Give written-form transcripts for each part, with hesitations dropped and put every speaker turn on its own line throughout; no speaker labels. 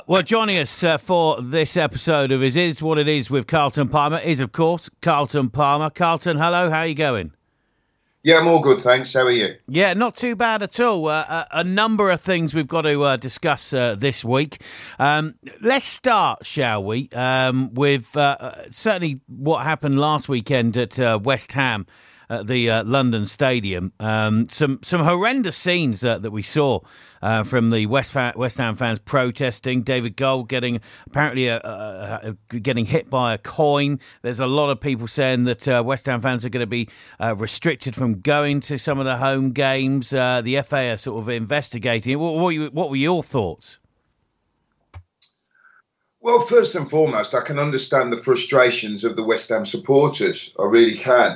Well, joining us for this episode of Is What It Is with Carlton Palmer is, of course, Carlton Palmer. Carlton, hello, how are you going?
Yeah, I'm all good, thanks. How are you?
Yeah, not too bad at all. A number of things we've got to discuss this week. Let's start, shall we, with certainly what happened last weekend at West Ham at the London Stadium. Some horrendous scenes that we saw from the West Ham fans protesting. David Gold apparently getting hit by a coin. There's a lot of people saying that West Ham fans are going to be restricted from going to some of the home games. The FA are sort of investigating. What were your thoughts?
Well, first and foremost, I can understand the frustrations of the West Ham supporters. I really can.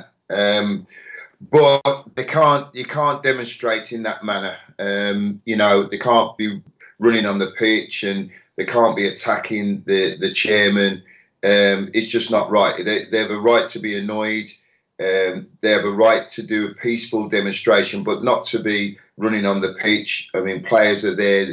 But you can't demonstrate in that manner. They can't be running on the pitch and they can't be attacking the chairman. It's just not right. They have a right to be annoyed. They have a right to do a peaceful demonstration, but not to be running on the pitch. I mean, players are there.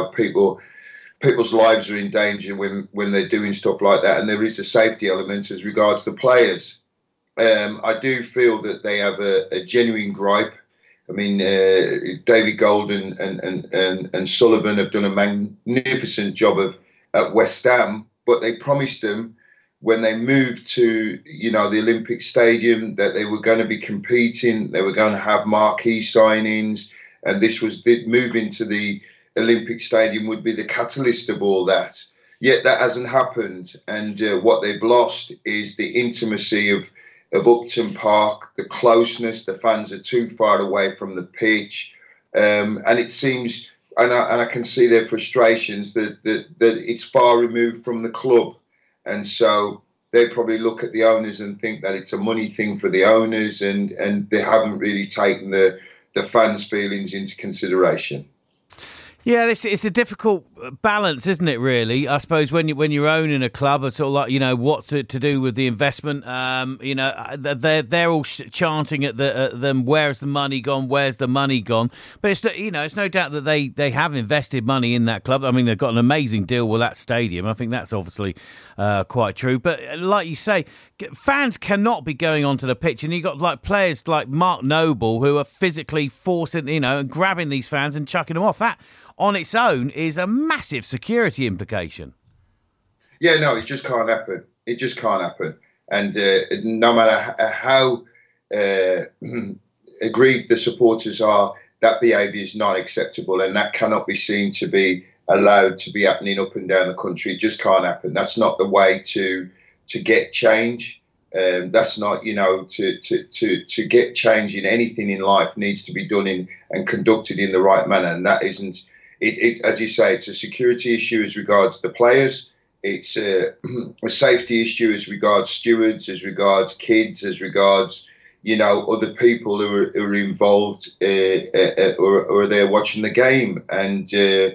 People's lives are in danger when they're doing stuff like that, and there is a safety element as regards the players. I do feel that they have a genuine gripe. I mean, David Gold and Sullivan have done a magnificent job at West Ham, but they promised them when they moved to, the Olympic Stadium that they were going to be competing, they were going to have marquee signings, and moving to the Olympic Stadium would be the catalyst of all that. Yet that hasn't happened, and what they've lost is the intimacy of Upton Park, the closeness. The fans are too far away from the pitch, and it seems, and I can see their frustrations that it's far removed from the club, and so they probably look at the owners and think that it's a money thing for the owners, and they haven't really taken the fans' feelings into consideration.
Yeah, it's a difficult balance, isn't it, really? I suppose when you're owning a club, it's all like, what to do with the investment. They're all chanting at them, where's the money gone, where's the money gone? But it's no doubt that they have invested money in that club. I mean, they've got an amazing deal with that stadium. I think that's obviously quite true. But like you say, fans cannot be going onto the pitch, and you've got like players like Mark Noble who are physically forcing, and grabbing these fans and chucking them off. That on its own is a massive security implication.
Yeah, no, it just can't happen. It just can't happen. And no matter how aggrieved the supporters are, that behaviour is not acceptable, and that cannot be seen to be allowed to be happening up and down the country. It just can't happen. That's not the way to get change. That's not, to get change in anything in life needs to be done and conducted in the right manner, and that isn't. It, as you say, it's a security issue as regards the players. It's a safety issue as regards stewards, as regards kids, as regards, other people who are involved or are there watching the game. And,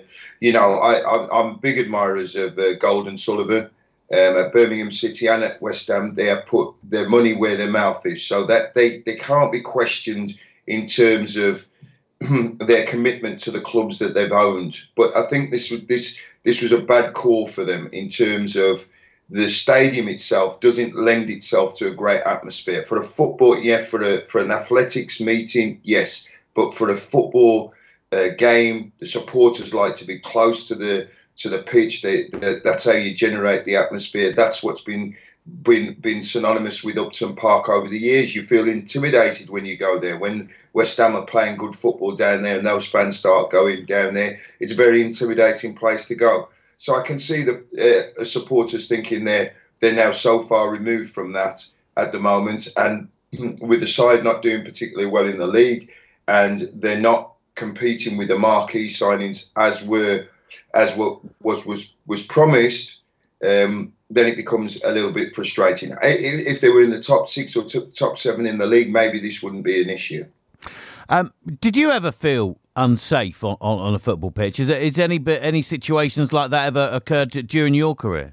I'm big admirers of Gold and Sullivan at Birmingham City and at West Ham. They have put their money where their mouth is, so that they can't be questioned in terms of their commitment to the clubs that they've owned. But I think this was a bad call for them in terms of the stadium itself doesn't lend itself to a great atmosphere. For a football, for an athletics meeting, yes, but for a football game, the supporters like to be close to the pitch. That's how you generate the atmosphere. That's what's been synonymous with Upton Park over the years. You feel intimidated when you go there. When West Ham are playing good football down there and those fans start going down there, it's a very intimidating place to go. So I can see the supporters thinking they're now so far removed from that at the moment, and with the side not doing particularly well in the league, and they're not competing with the marquee signings as what was promised. Then it becomes a little bit frustrating. If they were in the top 6 or top 7 in the league, maybe this wouldn't be an issue.
Did you ever feel unsafe on a football pitch? Is any situations like that ever occurred during your career?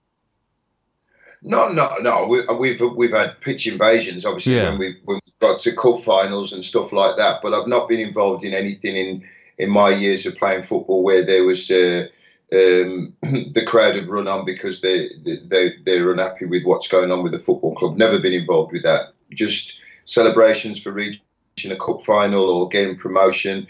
No. We've had pitch invasions, obviously, when we got to cup finals and stuff like that. But I've not been involved in anything in my years of playing football where there was the crowd have run on because they're unhappy with what's going on with the football club. Never been involved with that. Just celebrations for reaching a cup final or getting promotion,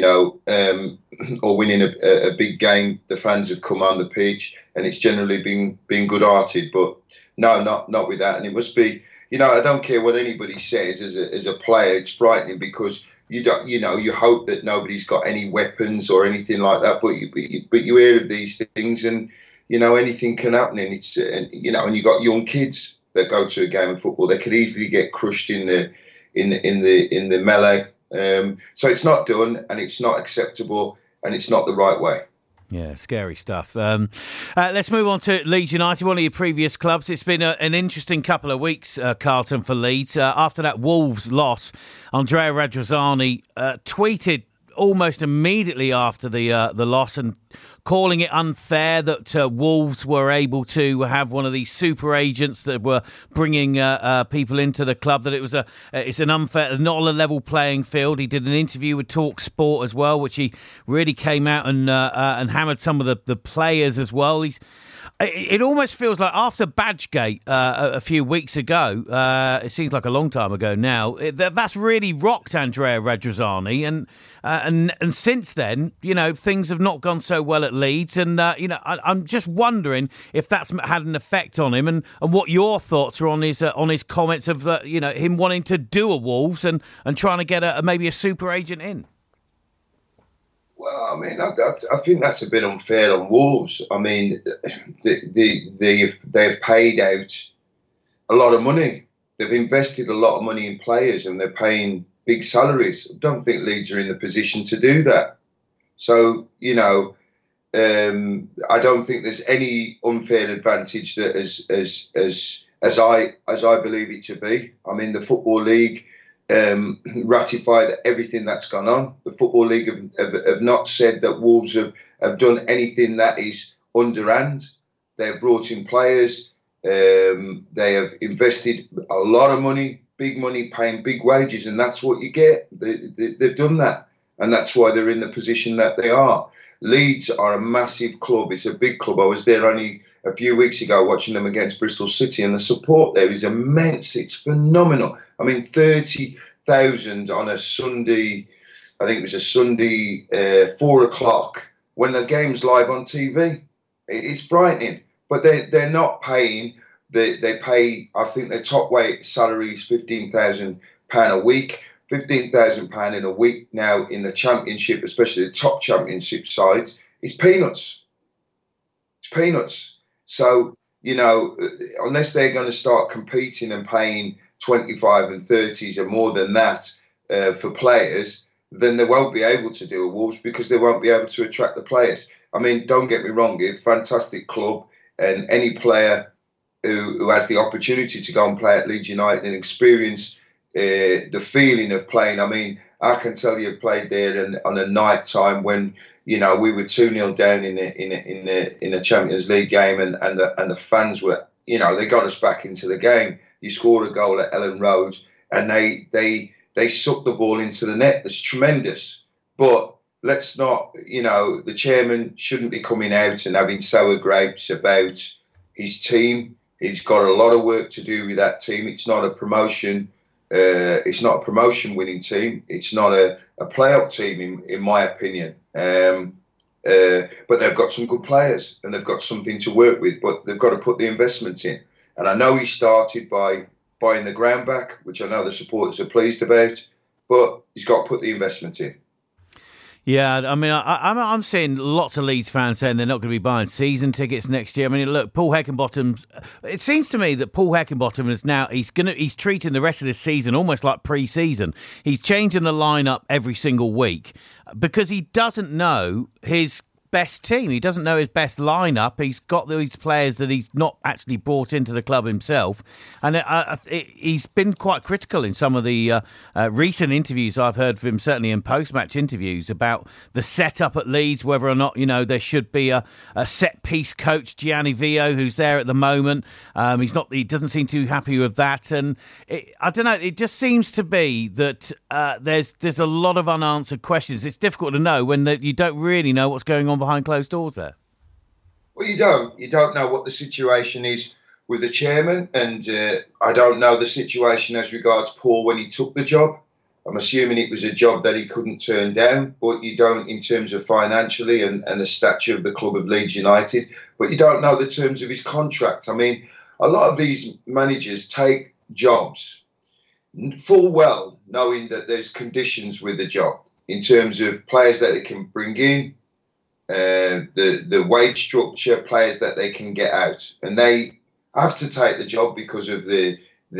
or winning a big game. The fans have come on the pitch, and it's generally been good-hearted. But no, not with that. And it must be, I don't care what anybody says as a player. It's frightening because you don't, you hope that nobody's got any weapons or anything like that. But you hear of these things, and anything can happen. And it's and you got young kids that go to a game of football. They could easily get crushed in the melee. So it's not done, and it's not acceptable, and it's not the right way.
Yeah, scary stuff. Let's move on to Leeds United, one of your previous clubs. It's been an interesting couple of weeks, Carlton, for Leeds. After that Wolves loss, Andrea Radrizzani tweeted almost immediately after the loss and calling it unfair that Wolves were able to have one of these super agents that were bringing people into the club, that it's an unfair, not a level playing field. He did an interview with Talk Sport as well, which he really came out and hammered some of the players as well. It almost feels like after Badgegate a few weeks ago, it seems like a long time ago now, that's really rocked Andrea Radrizzani. And since then, things have not gone so well at Leeds. And, I'm just wondering if that's had an effect on him and what your thoughts are on his comments of, him wanting to do a Wolves and trying to get maybe a super agent in.
Well, I mean, I think that's a bit unfair on Wolves. I mean, they've paid out a lot of money. They've invested a lot of money in players, and they're paying big salaries. I don't think Leeds are in the position to do that. So, I don't think there's any unfair advantage that as I believe it to be. I mean, the Football League ratified everything that's gone on. The Football League have not said that Wolves have done anything that is underhand. They've brought in players. They have invested a lot of money, big money, paying big wages, and that's what you get. They've done that, and that's why they're in the position that they are. Leeds are a massive club. It's a big club. I was there only a few weeks ago watching them against Bristol City, and the support there is immense. It's phenomenal. I mean, 30,000 on a Sunday, I think it was a Sunday, 4:00, when the game's live on TV. It's frightening. But they're not paying, they pay, I think their top weight salary is £15,000 a week. £15,000 in a week now in the Championship, especially the top Championship sides, is peanuts. It's peanuts. So, unless they're going to start competing and paying 25 and 30s and more than that for players, then they won't be able to do a Wolves because they won't be able to attract the players. I mean, don't get me wrong, it's a fantastic club, and any player who has the opportunity to go and play at Leeds United and experience the feeling of playing. I mean, I can tell you, I played there on a night time when we were 2-0 down in a Champions League game, and the fans were, they got us back into the game. You scored a goal at Ellen Road, and they sucked the ball into the net. That's tremendous. But let's not, the chairman shouldn't be coming out and having sour grapes about his team. He's got a lot of work to do with that team. It's not a promotion. It's not a promotion-winning team. It's not a playoff team, in my opinion. But they've got some good players, and they've got something to work with. But they've got to put the investment in. And I know he started by buying the ground back, which I know the supporters are pleased about. But he's got to put the investment in.
Yeah, I mean, I'm seeing lots of Leeds fans saying they're not going to be buying season tickets next year. I mean, look, Paul Heckingbottom. It seems to me that Paul Heckingbottom is now he's treating the rest of this season almost like pre-season. He's changing the lineup every single week because he doesn't know his best team. He doesn't know his best lineup. He's got these players that he's not actually brought into the club himself. And he's been quite critical in some of the recent interviews I've heard from him, certainly in post-match interviews, about the setup at Leeds, whether or not, there should be a set-piece coach, Gianni Vio, who's there at the moment. He doesn't seem too happy with that. And I don't know, it just seems to be that there's a lot of unanswered questions. It's difficult to know when you don't really know what's going on behind closed doors there.
Well, you don't. You don't know what the situation is with the chairman, and I don't know the situation as regards Paul when he took the job. I'm assuming it was a job that he couldn't turn down, but you don't in terms of financially and the stature of the club of Leeds United. But you don't know the terms of his contract. I mean, a lot of these managers take jobs full well knowing that there's conditions with the job in terms of players that they can bring in, the wage structure, players that they can get out, and they have to take the job because of the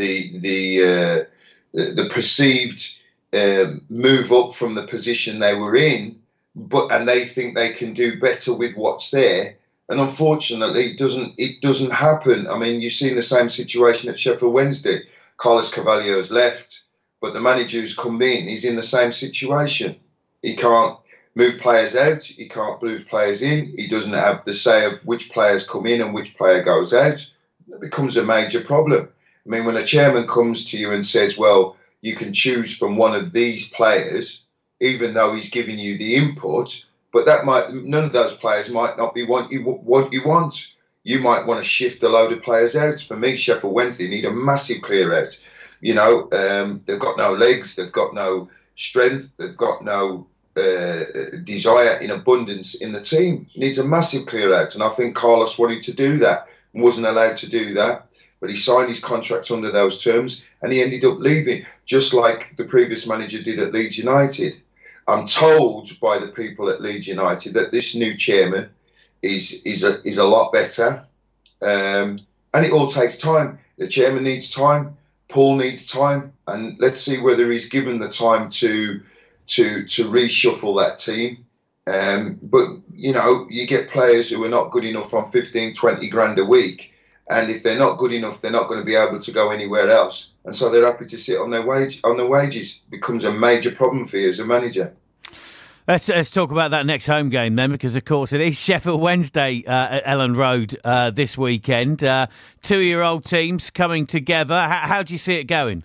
perceived move up from the position they were in, and they think they can do better with what's there. And unfortunately, it doesn't happen. I mean, you've seen the same situation at Sheffield Wednesday. Carlos Carvalho has left, but the manager who's come in is in the same situation. He can't move players out. He can't move players in. He doesn't have the say of which players come in and which player goes out. It becomes a major problem. I mean, when a chairman comes to you and says, well, you can choose from one of these players, even though he's giving you the input, but none of those players might not be what you want. You might want to shift a load of players out. For me, Sheffield Wednesday need a massive clear out. You know, they've got no legs, they've got no strength, they've got no desire in abundance in the team. It needs a massive clear out, and I think Carlos wanted to do that and wasn't allowed to do that. But he signed his contract under those terms, and he ended up leaving, just like the previous manager did at Leeds United. I'm told by the people at Leeds United that this new chairman is a lot better, and it all takes time. The chairman needs time, Paul needs time, and let's see whether he's given the time to reshuffle that team. But you know, you get players who are not good enough on 15, 20 grand a week, and if they're not good enough, they're not going to be able to go anywhere else, and so they're happy to sit on their wages. It becomes a major problem for you as a manager.
Let's talk about that next home game then, because of course it is Sheffield Wednesday at Elland Road this weekend. 2-year-old teams coming together. How do you see it going?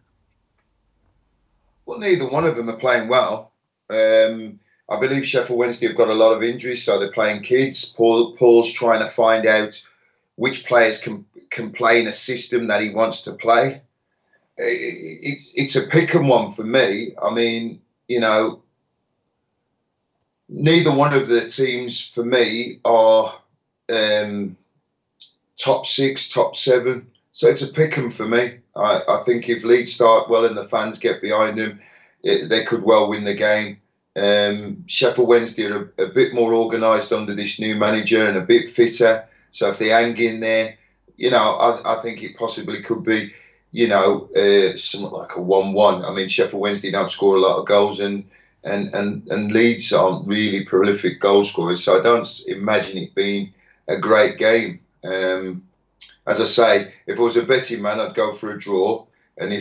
Well, neither one of them are playing well. I believe Sheffield Wednesday have got a lot of injuries, so they're playing kids. Paul's trying to find out which players can play in a system that he wants to play. It's a pick 'em one for me. I mean, you know, neither one of the teams for me are top 6, top 7. So it's a pick 'em for me. I think if Leeds start well and the fans get behind them, they could well win the game. Sheffield Wednesday are a bit more organised under this new manager and a bit fitter. So if they hang in there, you know, I think it possibly could be, you know, something like a 1-1. I mean, Sheffield Wednesday don't score a lot of goals, and Leeds aren't really prolific goal scorers, so I don't imagine it being a great game. As I say, if I was a betting man, I'd go for a draw, and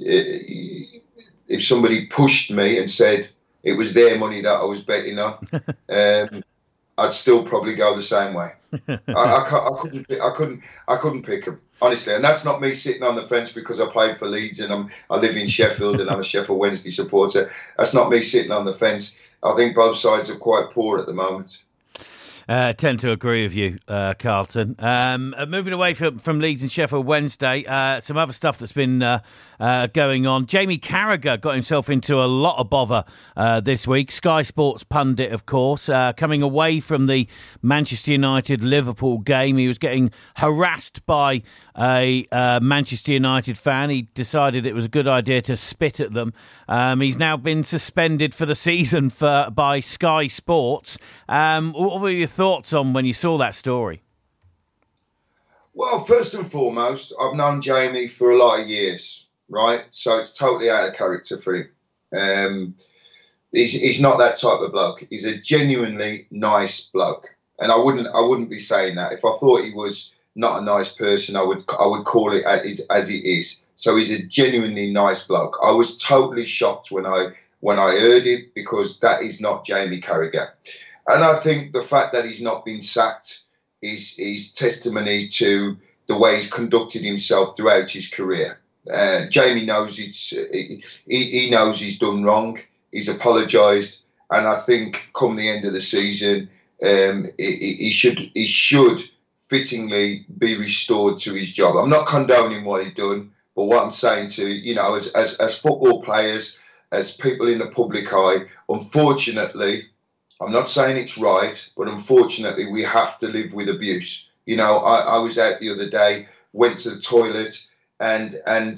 if somebody pushed me and said it was their money that I was betting on, I'd still probably go the same way. I couldn't pick them, honestly, and that's not me sitting on the fence because I played for Leeds and I live in Sheffield and I'm a Sheffield Wednesday supporter. That's not me sitting on the fence. I think both sides are quite poor at the moment.
Tend to agree with you, Carlton. Moving away from Leeds and Sheffield Wednesday, some other stuff that's been going on. Jamie Carragher got himself into a lot of bother this week. Sky Sports pundit, of course, coming away from the Manchester United-Liverpool game. He was getting harassed by a Manchester United fan. He decided it was a good idea to spit at them. He's now been suspended for the season by Sky Sports. What were your thoughts on when you saw that story?
Well, first and foremost, I've known Jamie for a lot of years, right? So it's totally out of character for him. He's not that type of bloke. He's a genuinely nice bloke, and I wouldn't be saying that. If I thought he was not a nice person, I would call it as it is. So he's a genuinely nice bloke. I was totally shocked when I heard it, because that is not Jamie Carragher. And I think the fact that he's not been sacked is testimony to the way he's conducted himself throughout his career. Jamie knows he knows he's done wrong. He's apologised, and I think come the end of the season, he should fittingly be restored to his job. I'm not condoning what he's done, but what I'm saying to, as football players, as people in the public eye, unfortunately, I'm not saying it's right, but unfortunately, we have to live with abuse. I was out the other day, went to the toilet, and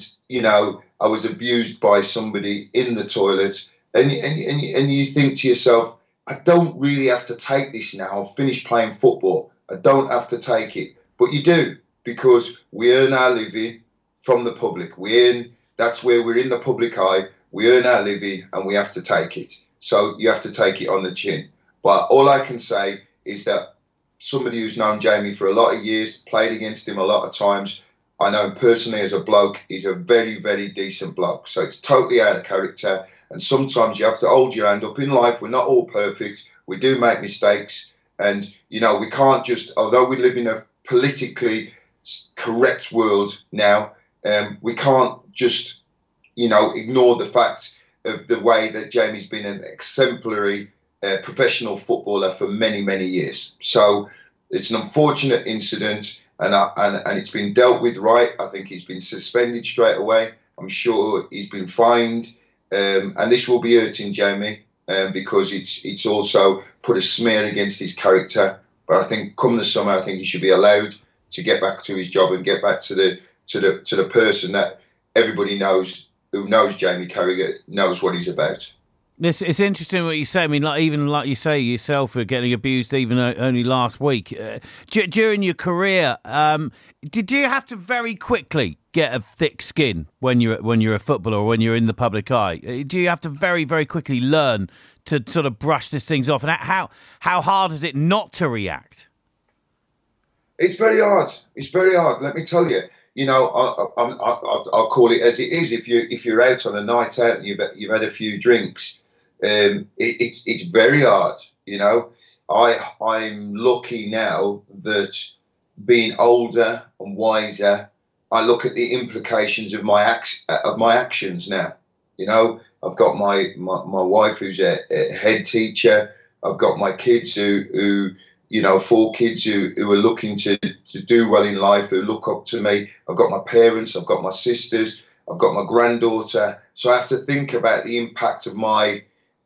I was abused by somebody in the toilet, and you think to yourself, I don't really have to take this now. I've finished playing football. I don't have to take it, but you do, because we earn our living from the public. That's where we're in the public eye. We earn our living, and we have to take it. So you have to take it on the chin. But all I can say is that somebody who's known Jamie for a lot of years, played against him a lot of times. I know him personally as a bloke. He's a very, very decent bloke. So it's totally out of character. And sometimes you have to hold your hand up in life. We're not all perfect. We do make mistakes. And, we can't just, although we live in a politically correct world now, we can't just, ignore the fact of the way that Jamie's been an exemplary professional footballer for many, many years. So it's an unfortunate incident, and it's been dealt with right. I think he's been suspended straight away. I'm sure he's been fined, and this will be hurting Jamie because it's also put a smear against his character. But I think come the summer, I think he should be allowed to get back to his job and get back to the person that everybody knows, who knows Jamie Carragher, knows what he's about.
It's interesting what you say. I mean, even like you say yourself, for getting abused even only last week. During your career, did you have to very quickly get a thick skin when you're a footballer or when you're in the public eye? Do you have to very, very quickly learn to sort of brush these things off? And how hard is it not to react?
It's very hard. It's very hard. Let me tell you. I'll call it as it is. If you're out on a night out and you've had a few drinks. It's very hard, I'm lucky now that being older and wiser, I look at the implications of my actions now. I've got my wife who's a head teacher. I've got my kids who 4 kids who are looking to do well in life, who look up to me. I've got my parents, I've got my sisters, I've got my granddaughter. So I have to think about the impact of my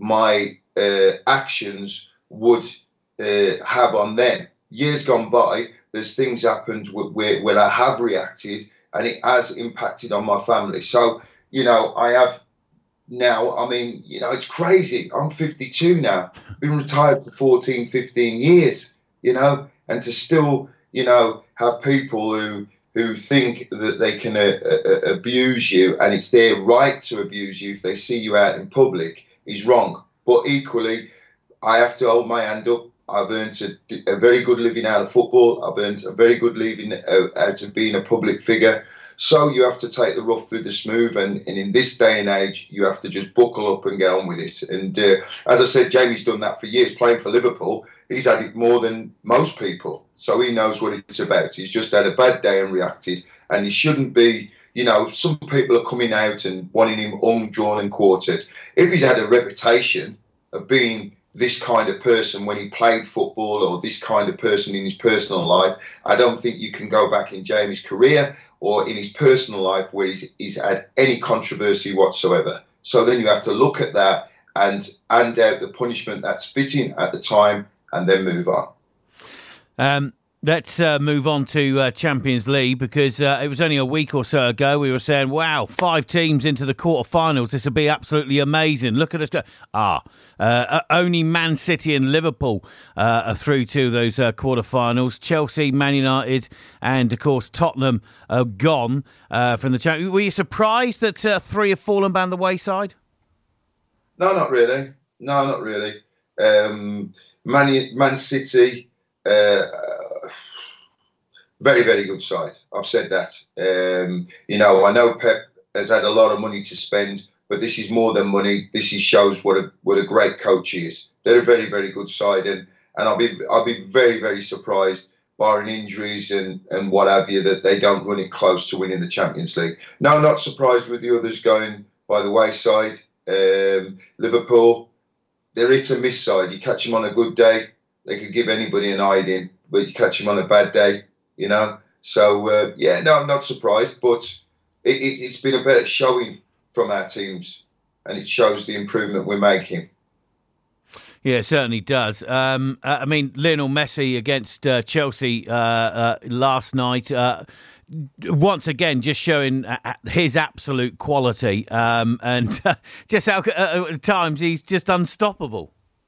actions would have on them. Years gone by, there's things happened where I have reacted, and it has impacted on my family. So, I have now, it's crazy. I'm 52 now, been retired for 14, 15 years, and to still, have people who think that they can abuse you, and it's their right to abuse you if they see you out in public, is wrong. But equally, I have to hold my hand up. I've earned a very good living out of football. I've earned a very good living out of being a public figure. So you have to take the rough through the smooth. And in this day and age, you have to just buckle up and get on with it. And as I said, Jamie's done that for years. Playing for Liverpool, he's had it more than most people. So he knows what it's about. He's just had a bad day and reacted. And he shouldn't be... some people are coming out and wanting him hung, drawn and quartered. If he's had a reputation of being this kind of person when he played football, or this kind of person in his personal life, I don't think you can go back in Jamie's career or in his personal life where he's had any controversy whatsoever. So then you have to look at that and hand out the punishment that's fitting at the time, and then move on.
Let's move on to Champions League, because it was only a week or so ago we were saying, wow, 5 teams into the quarterfinals. This will be absolutely amazing. Look at us go. Only Man City and Liverpool are through to those quarterfinals. Chelsea, Man United and, of course, Tottenham are gone from the Champions League. Were you surprised that 3 have fallen by the wayside?
No, not really. Man City... very, very good side. I've said that. I know Pep has had a lot of money to spend, but this is more than money. This shows what a great coach he is. They're a very, very good side, and I'll be very, very surprised, barring injuries and what have you, that they don't run it close to winning the Champions League. No, not surprised with the others going by the wayside. Liverpool, they're hit and miss side. You catch them on a good day, they could give anybody an hiding, but you catch them on a bad day, you know. So, no, I'm not surprised, but it's been a better showing from our teams, and it shows the improvement we're making.
Yeah, it certainly does. I mean, Lionel Messi against Chelsea last night, once again, just showing his absolute quality, and just how at times he's just unstoppable.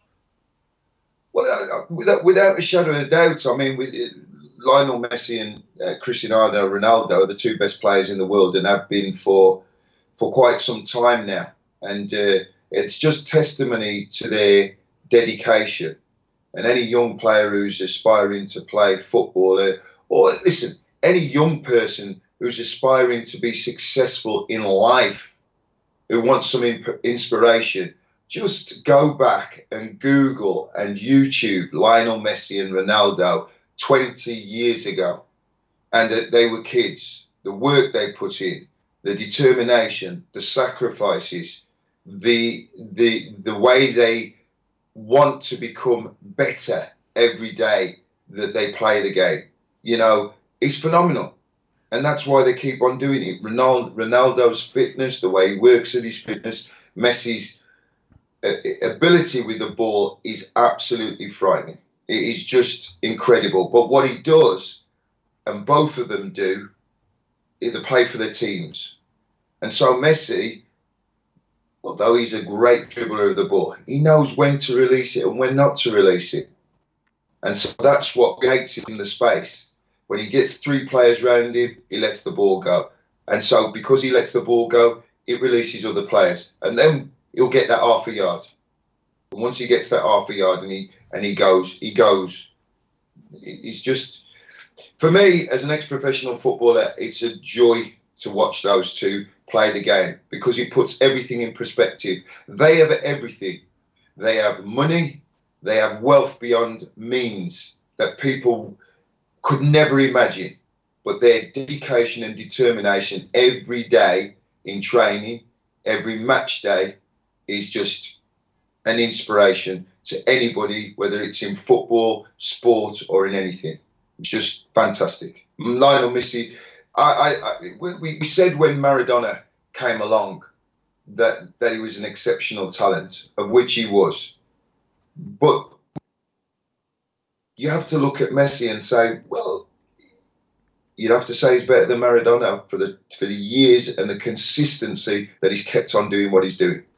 Well, without a shadow of a doubt, I mean, with Lionel Messi and Cristiano Ronaldo are the two best players in the world, and have been for quite some time now. And it's just testimony to their dedication. And any young player who's aspiring to play football, or listen, any young person who's aspiring to be successful in life, who wants some inspiration, just go back and Google and YouTube Lionel Messi and Ronaldo 20 years ago. And they were kids. The work they put in, the determination, the sacrifices, the way they want to become better every day that they play the game, you know, it's phenomenal. And that's why they keep on doing it. Ronaldo's fitness, the way he works at his fitness, Messi's ability with the ball is absolutely frightening. It is just incredible. But what he does, and both of them do, is they play for their teams. And so Messi, although he's a great dribbler of the ball, he knows when to release it and when not to release it. And so that's what creates him in the space. When he gets three players around him, he lets the ball go. And so because he lets the ball go, it releases other players. And then he'll get that half a yard. And once he gets that half a yard and he goes. It's just, for me, as an ex-professional footballer, it's a joy to watch those two play the game, because it puts everything in perspective. They have everything. They have money. They have wealth beyond means that people could never imagine. But their dedication and determination every day in training, every match day, is just an inspiration to anybody, whether it's in football, sport, or in anything. It's just fantastic. Lionel Messi, we said when Maradona came along that he was an exceptional talent, of which he was. But you have to look at Messi and say, well, you'd have to say he's better than Maradona for the years and the consistency that he's kept on doing what he's doing.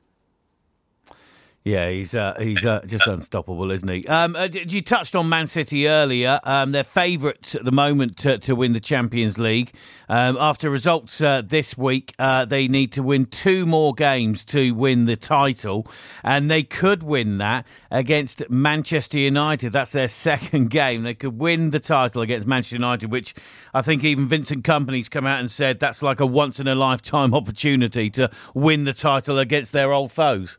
Yeah, he's just unstoppable, isn't he? You touched on Man City earlier. They're favourites at the moment to win the Champions League. After results this week, they need to win 2 more games to win the title, and they could win that against Manchester United. That's their second game. They could win the title against Manchester United, which I think even Vincent Kompany's come out and said that's like a once-in-a-lifetime opportunity to win the title against their old foes.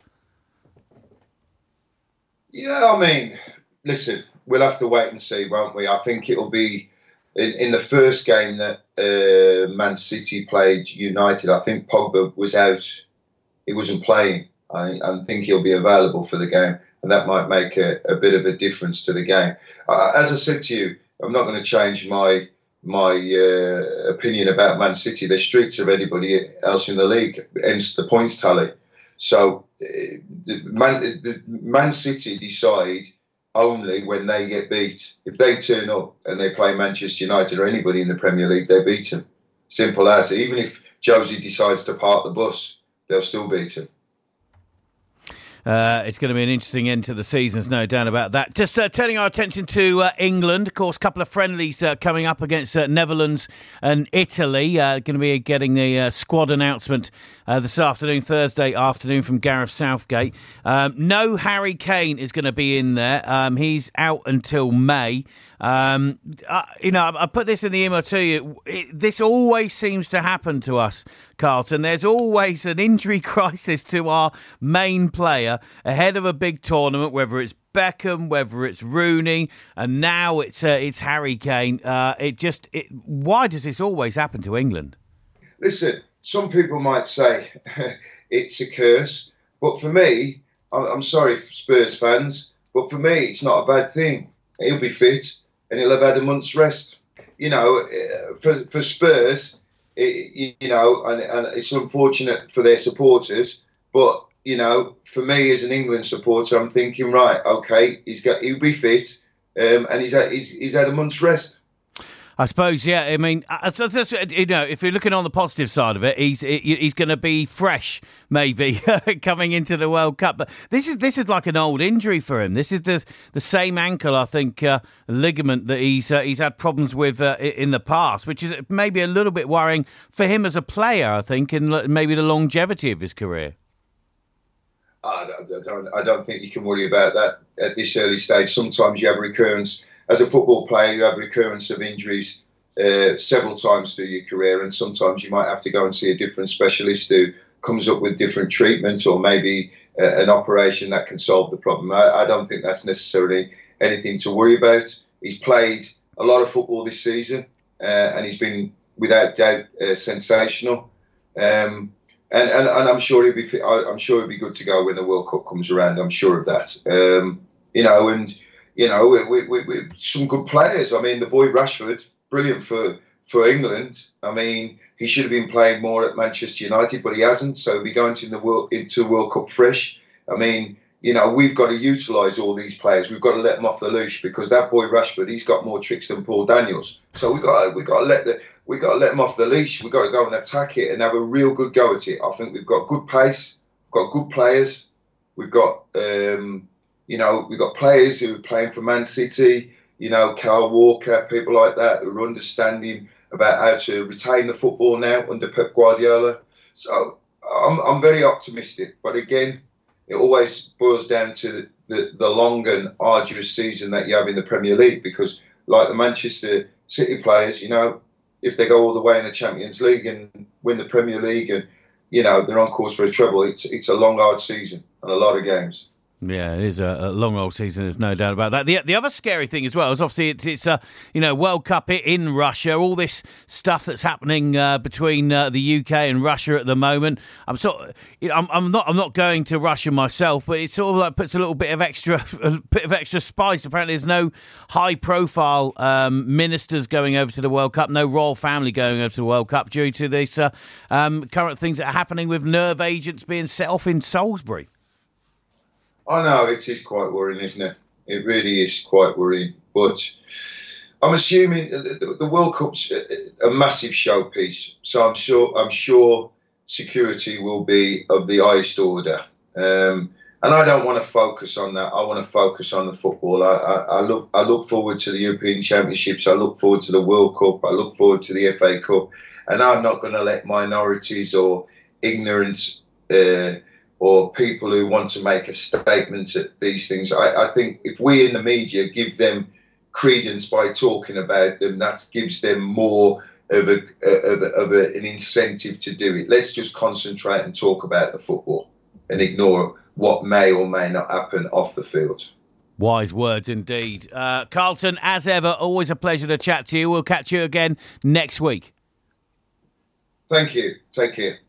Yeah, I mean, listen, we'll have to wait and see, won't we? I think it'll be in the first game that Man City played United. I think Pogba was out. He wasn't playing. I think he'll be available for the game, and that might make a bit of a difference to the game. As I said to you, I'm not going to change my opinion about Man City. They're streets of anybody else in the league, hence the points tally. So Man City decide only when they get beat. If they turn up and they play Manchester United or anybody in the Premier League, they're beaten. Simple as. Even if Josie decides to park the bus, they'll still beat him.
It's going to be an interesting end to the season, there's no doubt about that. Just turning our attention to England, of course, a couple of friendlies coming up against Netherlands and Italy. Going to be getting the squad announcement this afternoon, Thursday afternoon, from Gareth Southgate. No Harry Kane is going to be in there. He's out until May. I put this in the email to you. This always seems to happen to us, Carlton. There's always an injury crisis to our main player ahead of a big tournament, whether it's Beckham, whether it's Rooney, and now it's Harry Kane. Why does this always happen to England?
Listen, some people might say it's a curse, but for me, I'm sorry, Spurs fans, but for me, it's not a bad thing. He'll be fit and he'll have had a month's rest. for Spurs, and it's unfortunate for their supporters, but for me as an England supporter, I'm thinking, right, okay, he'll be fit, and he's had a month's rest.
I suppose, yeah. I mean, if you're looking on the positive side of it, he's going to be fresh, maybe coming into the World Cup. But this is like an old injury for him. This is the same ankle, I think, ligament that he's had problems with in the past, which is maybe a little bit worrying for him as a player, I think, and maybe the longevity of his career.
I don't think you can worry about that at this early stage. Sometimes you have recurrence. As a football player, you have recurrence of injuries several times through your career, and sometimes you might have to go and see a different specialist who comes up with different treatment or maybe an operation that can solve the problem. I don't think that's necessarily anything to worry about. He's played a lot of football this season, and he's been, without doubt, sensational. And I'm sure he'll be fit. I'm sure he'll be good to go when the World Cup comes around. I'm sure of that. With some good players. I mean, the boy Rashford, brilliant for England. I mean, he should have been playing more at Manchester United, but he hasn't. So he'll be going into the World Cup fresh. I mean, we've got to utilise all these players. We've got to let them off the leash, because that boy Rashford, he's got more tricks than Paul Daniels. So we got to let them off the leash. We've got to go and attack it and have a real good go at it. I think we've got good pace. We've got good players. We've got we've got players who are playing for Man City, Kyle Walker, people like that, who are understanding about how to retain the football now under Pep Guardiola. So I'm very optimistic. But again, it always boils down to the long and arduous season that you have in the Premier League, because like the Manchester City players, if they go all the way in the Champions League and win the Premier League and, they're on course for a treble, it's a long, hard season and a lot of games.
Yeah, it is a long old season. There's no doubt about that. The other scary thing as well is obviously it's World Cup in Russia. All this stuff that's happening between the UK and Russia at the moment. I'm not going to Russia myself, but it sort of like puts a bit of extra spice. Apparently, there's no high profile ministers going over to the World Cup, no royal family going over to the World Cup due to this current things that are happening with nerve agents being set off in Salisbury.
I know, it is quite worrying, isn't it? It really is quite worrying. But I'm assuming the World Cup's a massive showpiece, so I'm sure security will be of the highest order. And I don't want to focus on that. I want to focus on the football. I look forward to the European Championships. I look forward to the World Cup. I look forward to the FA Cup. And I'm not going to let minorities or ignorance or people who want to make a statement at these things. I think if we in the media give them credence by talking about them, that gives them more of an incentive to do it. Let's just concentrate and talk about the football and ignore what may or may not happen off the field.
Wise words indeed. Carlton, as ever, always a pleasure to chat to you. We'll catch you again next week.
Thank you. Take care.